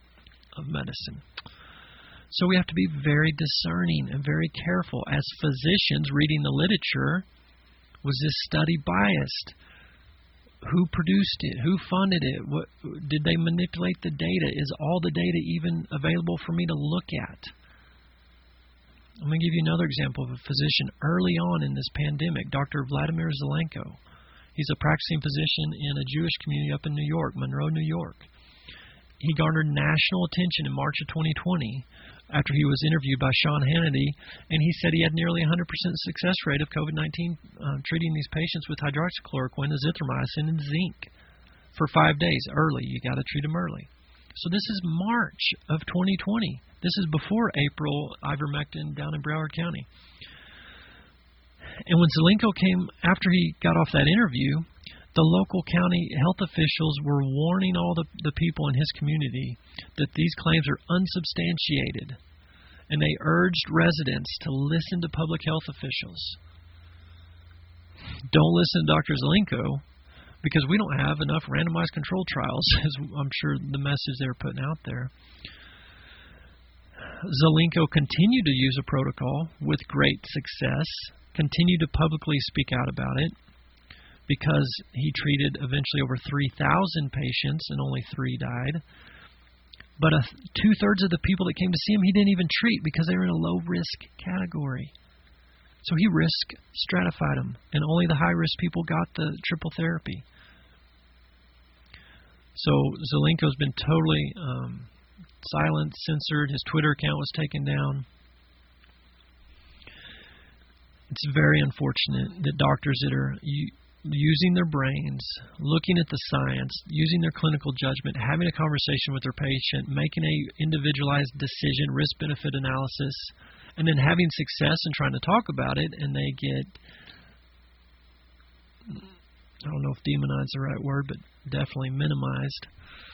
of medicine. So we have to be very discerning and very careful as physicians reading the literature. Was this study biased? Who produced it? Who funded it? What, did they manipulate the data? Is all the data even available for me to look at? I'm going to give you another example of a physician early on in this pandemic, Dr. Vladimir Zelenko. He's a practicing physician in a Jewish community up in New York, Monroe, New York. He garnered national attention in March of 2020 after he was interviewed by Sean Hannity, and he said he had nearly 100% success rate of COVID-19 treating these patients with hydroxychloroquine, azithromycin, and zinc for 5 days early. You got to treat them early. So this is March of 2020. This is before April ivermectin down in Broward County. And when Zelenko came, after he got off that interview, the local county health officials were warning all the people in his community that these claims are unsubstantiated, and they urged residents to listen to public health officials. Don't listen to Dr. Zelenko, because we don't have enough randomized controlled trials, as I'm sure the message they're putting out there. Zelenko continued to use a protocol with great success, continued to publicly speak out about it, because he treated eventually over 3,000 patients and only 3 died. But 2/3 of the people that came to see him, he didn't even treat because they were in a low-risk category. So he risk stratified them, and only the high-risk people got the triple therapy. So Zelenko's been totally silent, censored. His Twitter account was taken down. It's very unfortunate that doctors that are using their brains, looking at the science, using their clinical judgment, having a conversation with their patient, making a individualized decision, risk-benefit analysis, and then having success and trying to talk about it, and they get, I don't know if demonized is the right word, but definitely minimized.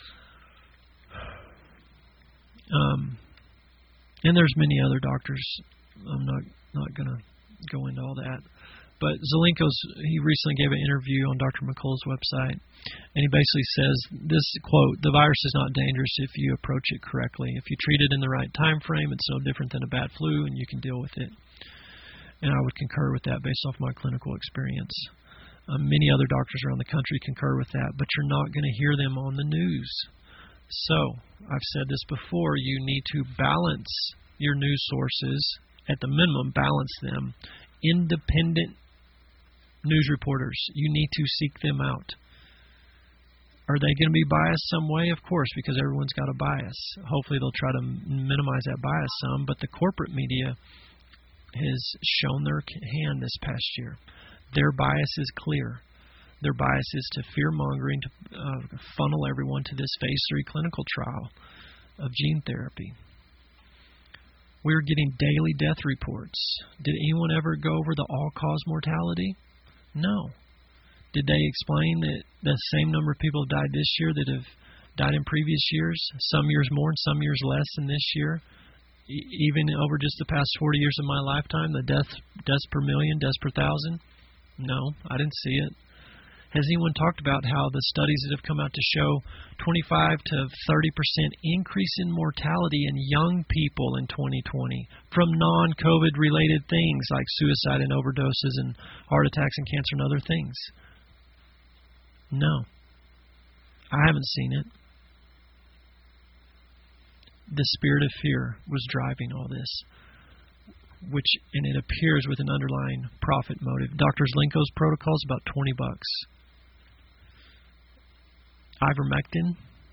And there's many other doctors. I'm not going to go into all that. But he recently gave an interview on Dr. McCullough's website, and he basically says this, quote, "The virus is not dangerous if you approach it correctly. If you treat it in the right time frame, it's no different than a bad flu, and you can deal with it." And I would concur with that based off my clinical experience. Many other doctors around the country concur with that, but you're not going to hear them on the news. So, I've said this before, you need to balance your news sources, at the minimum, balance them. Independent news reporters, you need to seek them out. Are they going to be biased some way? Of course, because everyone's got a bias. Hopefully they'll try to minimize that bias some, but the corporate media has shown their hand this past year. Their bias is clear. Their bias is to fear-mongering, to funnel everyone to this phase 3 clinical trial of gene therapy. We're getting daily death reports. Did anyone ever go over the all-cause mortality? No. Did they explain that the same number of people have died this year that have died in previous years? Some years more and some years less than this year? Even over just the past 40 years of my lifetime, the deaths per million, deaths per thousand? No, I didn't see it. Has anyone talked about how the studies that have come out to show 25 to 30% increase in mortality in young people in 2020 from non-COVID related things like suicide and overdoses and heart attacks and cancer and other things? No, I haven't seen it. The spirit of fear was driving all this, and it appears with an underlying profit motive. Dr. Zelenko's protocol is about $20. Ivermectin,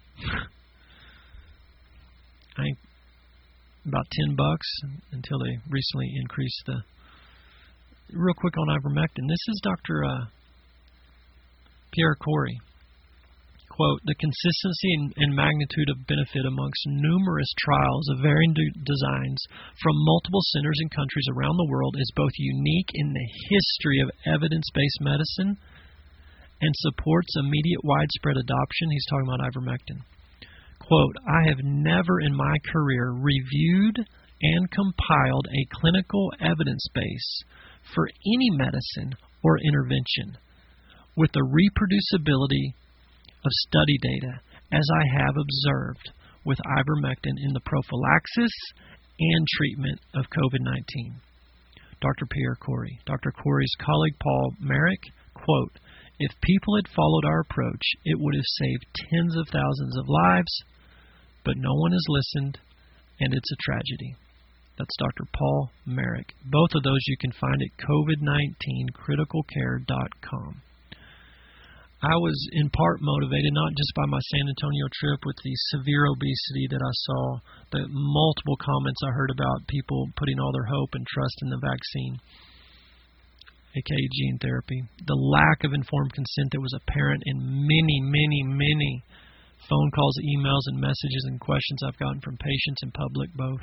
I think about $10 until they recently increased the. Real quick on ivermectin. This is Dr. Pierre Corey. Quote, "The consistency and magnitude of benefit amongst numerous trials of varying designs from multiple centers and countries around the world is both unique in the history of evidence-based medicine and supports immediate widespread adoption." He's talking about ivermectin. Quote, "I have never in my career reviewed and compiled a clinical evidence base for any medicine or intervention with the reproducibility of study data as I have observed with ivermectin in the prophylaxis and treatment of COVID-19. Dr. Pierre Kory. Dr. Kory's colleague Paul Marik, quote, "If people had followed our approach, it would have saved tens of thousands of lives, but no one has listened, and it's a tragedy." That's Dr. Paul Marik. Both of those you can find at covid19criticalcare.com. I was in part motivated not just by my San Antonio trip with the severe obesity that I saw, the multiple comments I heard about people putting all their hope and trust in the vaccine, aka gene therapy, the lack of informed consent that was apparent in many phone calls, emails, and messages and questions I've gotten from patients and public both,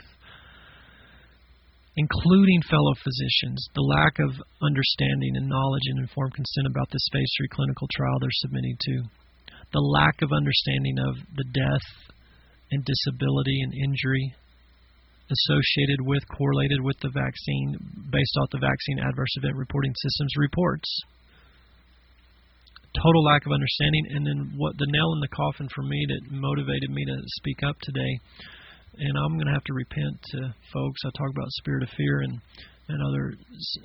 including fellow physicians, the lack of understanding and knowledge and informed consent about this phase 3 clinical trial they're submitting to, the lack of understanding of the death and disability and injury associated with, correlated with the vaccine, based off the Vaccine Adverse Event Reporting Systems reports. Total lack of understanding, and then what the nail in the coffin for me that motivated me to speak up today. And I'm going to have to repent to folks. I talk about spirit of fear and other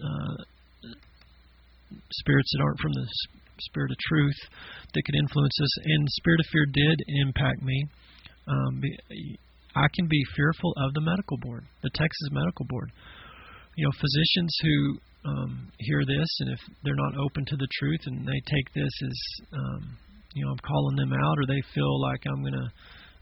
spirits that aren't from the spirit of truth that could influence us. And spirit of fear did impact me. I can be fearful of the medical board, the Texas Medical Board. You know, physicians who hear this, and if they're not open to the truth and they take this as, I'm calling them out, or they feel like I'm going to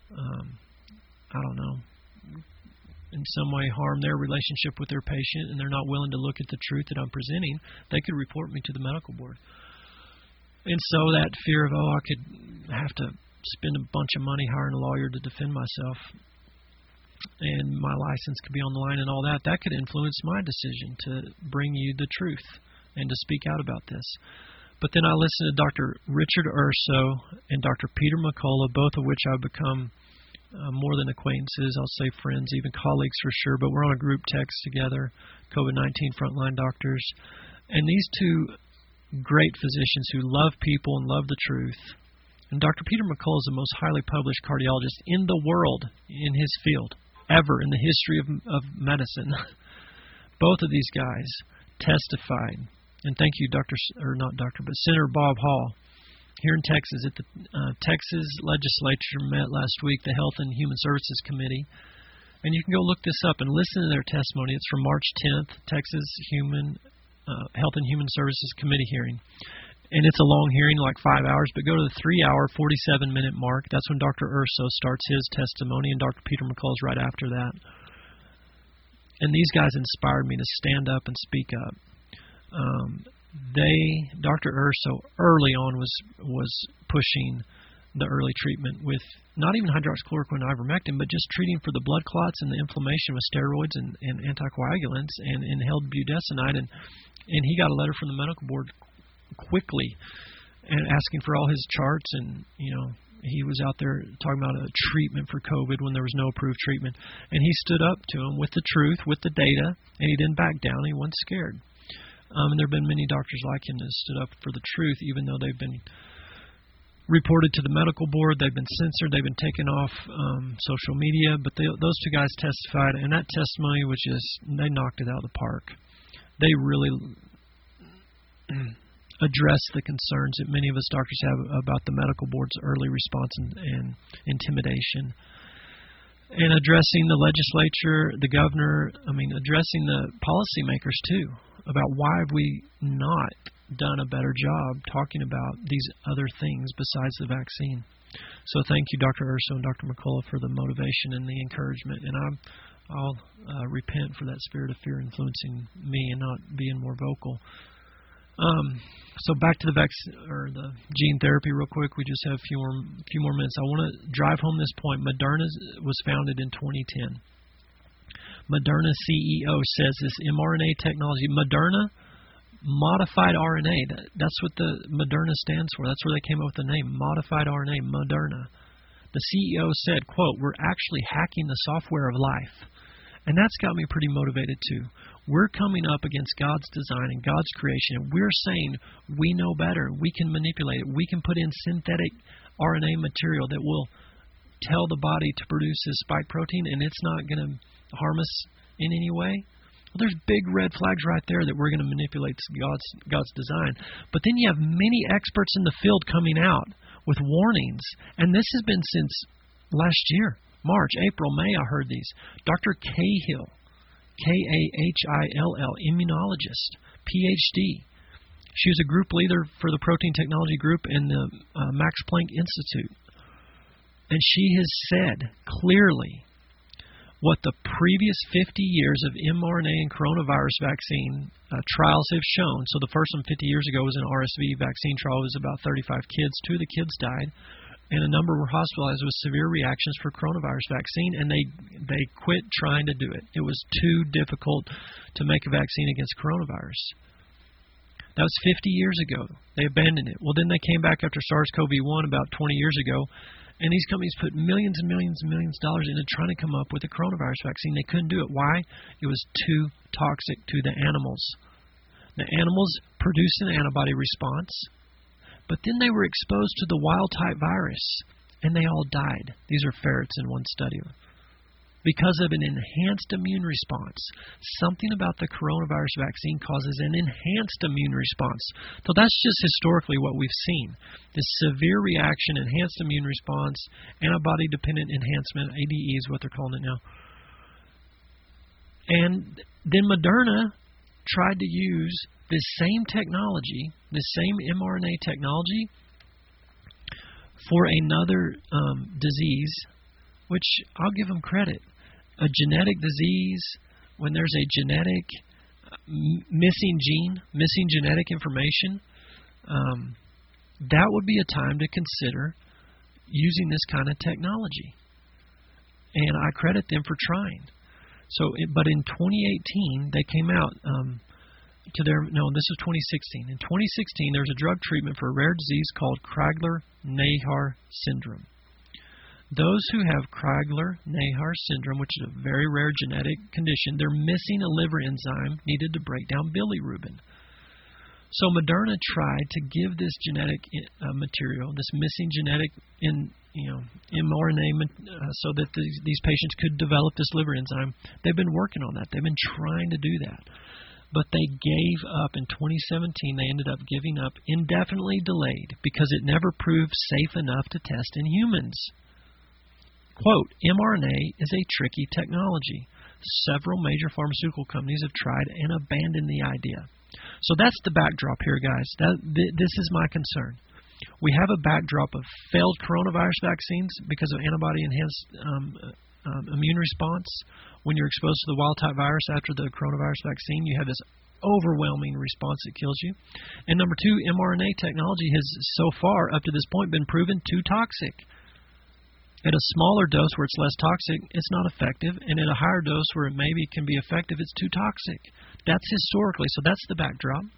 in some way harm their relationship with their patient, and they're not willing to look at the truth that I'm presenting, they could report me to the medical board. And so that fear of, I could have to spend a bunch of money hiring a lawyer to defend myself, and my license could be on the line and all that, that could influence my decision to bring you the truth and to speak out about this. But then I listened to Dr. Richard Urso and Dr. Peter McCullough, both of which I've become more than acquaintances, I'll say friends, even colleagues for sure, but we're on a group text together, COVID-19 frontline doctors. And these two great physicians who love people and love the truth. And Dr. Peter McCullough is the most highly published cardiologist in the world in his field, ever in the history of medicine. Both of these guys testified. And thank you, Senator Bob Hall. Here in Texas, at the Texas legislature met last week, the Health and Human Services Committee. And you can go look this up and listen to their testimony. It's from March 10th, Texas Health and Human Services Committee hearing. And it's a long hearing, like 5 hours, but go to the 3-hour, 47-minute mark. That's when Dr. Urso starts his testimony, and Dr. Peter McCullough's right after that. And these guys inspired me to stand up and speak up. Dr. Urso early on was pushing the early treatment with not even hydroxychloroquine and ivermectin, but just treating for the blood clots and the inflammation with steroids and anticoagulants and inhaled budesonide. And he got a letter from the medical board quickly and asking for all his charts, and he was out there talking about a treatment for COVID when there was no approved treatment. And he stood up to him with the truth, with the data, and he didn't back down. He wasn't scared. And there have been many doctors like him that stood up for the truth, even though they've been reported to the medical board, they've been censored, they've been taken off social media. But those two guys testified, and that testimony was they knocked it out of the park. They really addressed the concerns that many of us doctors have about the medical board's early response and intimidation. And addressing the legislature, the governor, addressing the policymakers too, about why have we not done a better job talking about these other things besides the vaccine. So thank you, Dr. Urso and Dr. McCullough, for the motivation and the encouragement. And I'll repent for that spirit of fear influencing me and not being more vocal. So back to the gene therapy real quick. We just have a few more minutes. I want to drive home this point. Moderna was founded in 2010. Moderna CEO says this mRNA technology, Moderna modified RNA. That's what the Moderna stands for. That's where they came up with the name, modified RNA, Moderna. The CEO said, quote, "We're actually hacking the software of life." And that's got me pretty motivated too. We're coming up against God's design and God's creation, and we're saying we know better. We can manipulate it. We can put in synthetic RNA material that will tell the body to produce this spike protein and it's not going to harm us in any way? Well, there's big red flags right there that we're going to manipulate God's design. But then you have many experts in the field coming out with warnings, and this has been since last year, March, April, May. I heard these. Dr. Cahill, Kahill, immunologist, PhD. She was a group leader for the Protein Technology Group in the Max Planck Institute. And she has said clearly what the previous 50 years of mRNA and coronavirus vaccine trials have shown. So the first one 50 years ago was an RSV vaccine trial. It was about 35 kids. 2 of the kids died, and a number were hospitalized with severe reactions for coronavirus vaccine, and they quit trying to do it. It was too difficult to make a vaccine against coronavirus. That was 50 years ago. They abandoned it. Well, then they came back after SARS-CoV-1 about 20 years ago, and these companies put millions and millions and millions of dollars into trying to come up with a coronavirus vaccine. They couldn't do it. Why? It was too toxic to the animals. The animals produced an antibody response, but then they were exposed to the wild-type virus, and they all died. These are ferrets in one study. Because of an enhanced immune response. Something about the coronavirus vaccine causes an enhanced immune response. So that's just historically what we've seen. This severe reaction, enhanced immune response, antibody-dependent enhancement, ADE is what they're calling it now. And then Moderna tried to use this same technology, this same mRNA technology, for another disease, which I'll give them credit. A genetic disease, when there's a genetic missing gene, missing genetic information, that would be a time to consider using this kind of technology. And I credit them for trying. But in 2018, they came out this was 2016. In 2016, there was a drug treatment for a rare disease called Crigler-Najjar syndrome. Those who have Crigler-Najjar syndrome, which is a very rare genetic condition, they're missing a liver enzyme needed to break down bilirubin. So Moderna tried to give this genetic material, this missing genetic mRNA, so that these patients could develop this liver enzyme. They've been working on that. They've been trying to do that. But they gave up in 2017. They ended up giving up, indefinitely delayed, because it never proved safe enough to test in humans. Quote, mRNA is a tricky technology. Several major pharmaceutical companies have tried and abandoned the idea. So that's the backdrop here, guys. This is my concern. We have a backdrop of failed coronavirus vaccines because of antibody-enhanced immune response. When you're exposed to the wild-type virus after the coronavirus vaccine, you have this overwhelming response that kills you. And number 2, mRNA technology has so far, up to this point, been proven too toxic. At a smaller dose where it's less toxic, it's not effective. And at a higher dose where it maybe can be effective, it's too toxic. That's historically. So that's the backdrop.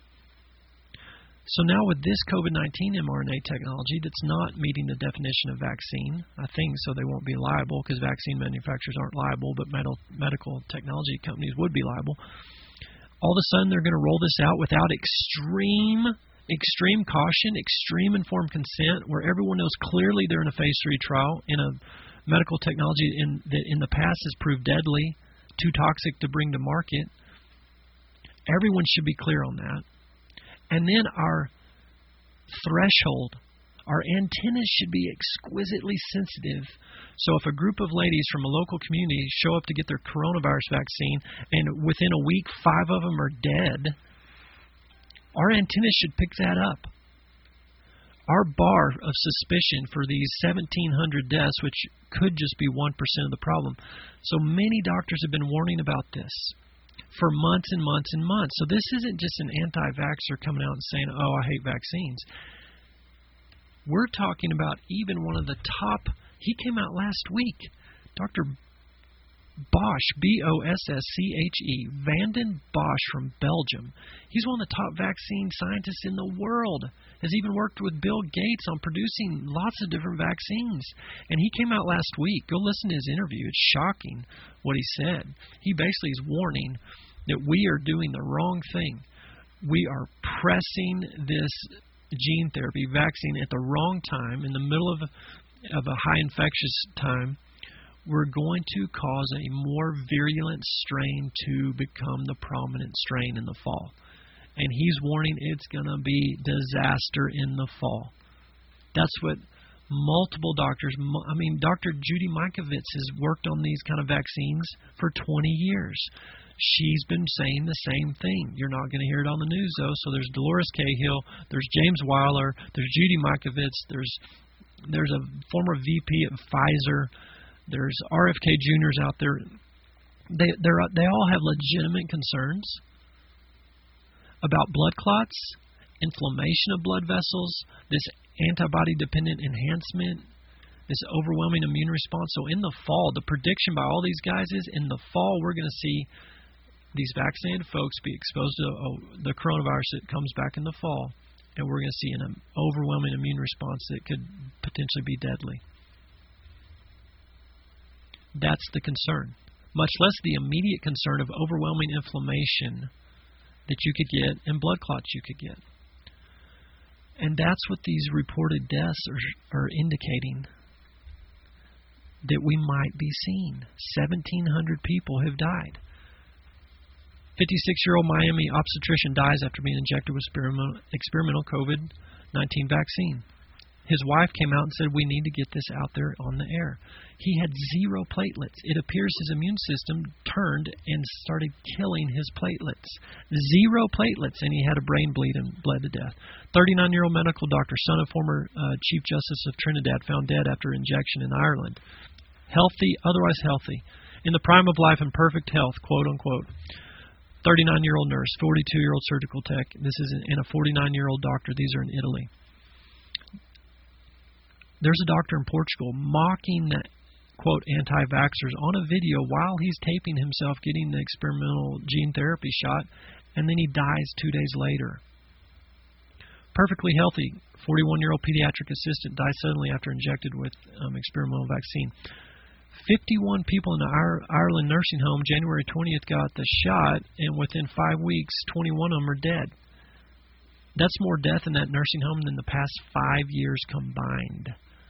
So now with this COVID-19 mRNA technology that's not meeting the definition of vaccine, I think so they won't be liable because vaccine manufacturers aren't liable, but medical technology companies would be liable. All of a sudden they're going to roll this out without extreme caution, extreme informed consent, where everyone knows clearly they're in a phase 3 trial in a medical technology that in the past has proved deadly, too toxic to bring to market. Everyone should be clear on that. And then our threshold, our antennas should be exquisitely sensitive. So if a group of ladies from a local community show up to get their coronavirus vaccine and within a week 5 of them are dead, our antennas should pick that up. Our bar of suspicion for these 1,700 deaths, which could just be 1% of the problem. So many doctors have been warning about this for months and months and months. So this isn't just an anti-vaxxer coming out and saying, oh, I hate vaccines. We're talking about even one of the top, he came out last week, Dr. Bosch, B-O-S-S-C-H-E, Vanden Bosch from Belgium. He's one of the top vaccine scientists in the world. Has even worked with Bill Gates on producing lots of different vaccines. And he came out last week. Go listen to his interview. It's shocking what he said. He basically is warning that we are doing the wrong thing. We are pressing this gene therapy vaccine at the wrong time, in the middle of of a high infectious time, we're going to cause a more virulent strain to become the prominent strain in the fall. And he's warning it's going to be disaster in the fall. That's what multiple doctors, Dr. Judy Mikovits has worked on these kind of vaccines for 20 years. She's been saying the same thing. You're not going to hear it on the news, though. So there's Dolores Cahill, there's James Weiler, there's Judy Mikovits, there's a former VP at Pfizer, there's RFK Juniors out there. They all have legitimate concerns about blood clots, inflammation of blood vessels, this antibody-dependent enhancement, this overwhelming immune response. So in the fall, the prediction by all these guys is in the fall we're going to see these vaccinated folks be exposed to the coronavirus that comes back in the fall, and we're going to see an overwhelming immune response that could potentially be deadly. That's the concern, much less the immediate concern of overwhelming inflammation that you could get and blood clots you could get. And that's what these reported deaths are indicating, that we might be seeing. 1,700 people have died. 56-year-old Miami obstetrician dies after being injected with experimental COVID-19 vaccine. His wife came out and said, we need to get this out there on the air. He had 0 platelets. It appears his immune system turned and started killing his platelets. 0 platelets, and he had a brain bleed and bled to death. 39-year-old medical doctor, son of former Chief Justice of Trinidad, found dead after injection in Ireland. Healthy, otherwise healthy. In the prime of life and perfect health, quote unquote. 39-year-old nurse, 42-year-old surgical tech. This is and a 49-year-old doctor. These are in Italy. There's a doctor in Portugal mocking the, quote, anti-vaxxers on a video while he's taping himself getting the experimental gene therapy shot, and then he dies 2 days later. Perfectly healthy 41-year-old pediatric assistant dies suddenly after injected with experimental vaccine. 51 people in the Ireland nursing home January 20th got the shot, and within 5 weeks, 21 of them are dead. That's more death in that nursing home than the past 5 years combined.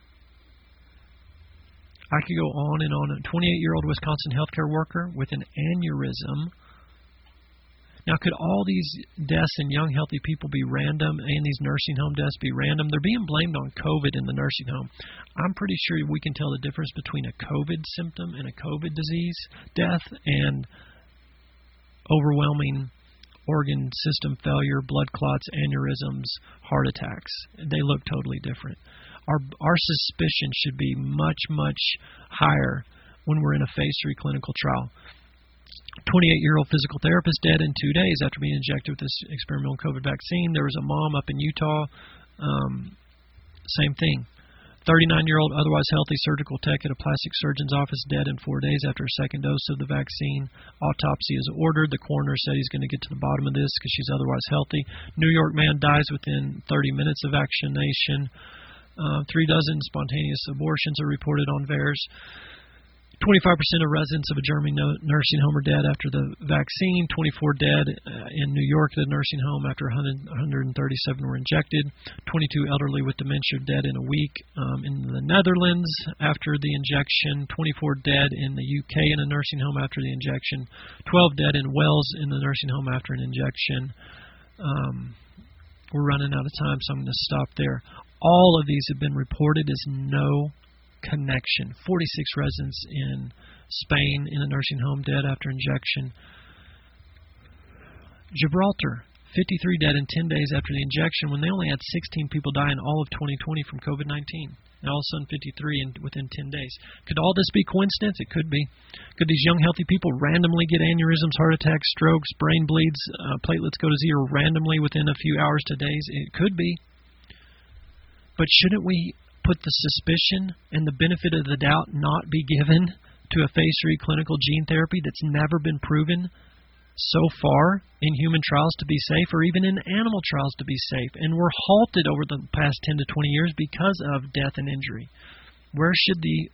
I could go on and on. A 28-year-old Wisconsin healthcare worker with an aneurysm. Now, could all these deaths in young, healthy people be random, and these nursing home deaths be random? They're being blamed on COVID in the nursing home. I'm pretty sure we can tell the difference between a COVID symptom and a COVID disease death and overwhelming organ system failure, blood clots, aneurysms, heart attacks. They look totally different. Our suspicion should be much, much higher when we're in a phase 3 clinical trial. 28-year-old physical therapist dead in 2 days after being injected with this experimental COVID vaccine. There was a mom up in Utah. Same thing. 39-year-old otherwise healthy surgical tech at a plastic surgeon's office dead in 4 days after a second dose of the vaccine. Autopsy is ordered. The coroner said he's going to get to the bottom of this because she's otherwise healthy. New York man dies within 30 minutes of vaccination. 3 dozen spontaneous abortions are reported on VAERS. 25% of residents of a German nursing home are dead after the vaccine. 24 dead in New York at a nursing home after 137 were injected. 22 elderly with dementia dead in a week in the Netherlands after the injection. 24 dead in the UK in a nursing home after the injection. 12 dead in Wales in the nursing home after an injection. We're running out of time, so I'm going to stop there. All of these have been reported as no connection. 46 residents in Spain in a nursing home dead after injection. Gibraltar, 53 dead in 10 days after the injection when they only had 16 people die in all of 2020 from COVID-19. Now all of a sudden 53 within 10 days. Could all this be coincidence? It could be. Could these young healthy people randomly get aneurysms, heart attacks, strokes, brain bleeds, platelets go to zero randomly within a few hours to days? It could be. But shouldn't we put the suspicion and the benefit of the doubt not be given to a phase 3 clinical gene therapy that's never been proven so far in human trials to be safe, or even in animal trials to be safe, and were halted over the past 10 to 20 years because of death and injury? Where should the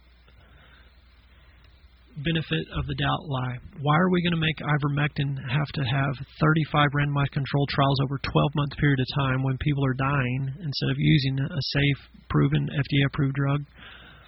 benefit of the doubt lie? Why are we going to make ivermectin have to have 35 randomized controlled trials over a 12-month period of time when people are dying instead of using a safe, proven, FDA-approved drug?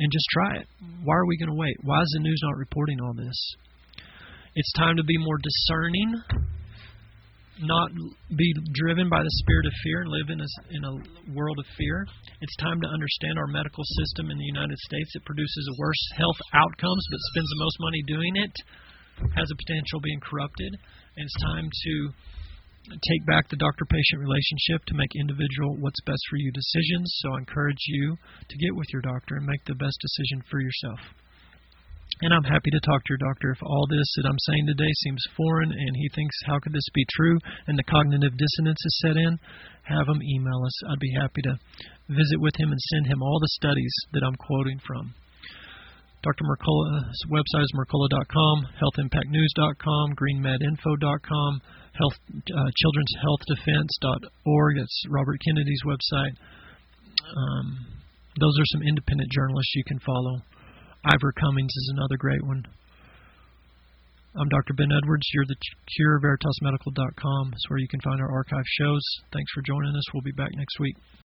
and just try it. Why are we going to wait? Why is the news not reporting all this? It's time to be more discerning, not be driven by the spirit of fear and live in a world of fear. It's time to understand our medical system in the United States that produces worse health outcomes but spends the most money doing it, has a potential of being corrupted. And it's time to take back the doctor-patient relationship to make individual what's best for you decisions. So I encourage you to get with your doctor and make the best decision for yourself. And I'm happy to talk to your doctor if all this that I'm saying today seems foreign and he thinks, how could this be true, and the cognitive dissonance is set in. Have him email us. I'd be happy to visit with him and send him all the studies that I'm quoting from. Dr. Mercola's website is mercola.com, healthimpactnews.com, greenmedinfo.com, children'shealthdefense.org. That's Robert Kennedy's website. Those are some independent journalists you can follow. Ivor Cummings is another great one. I'm Dr. Ben Edwards. You're the Cure, VeritasMedical.com. It's where you can find our archive shows. Thanks for joining us. We'll be back next week.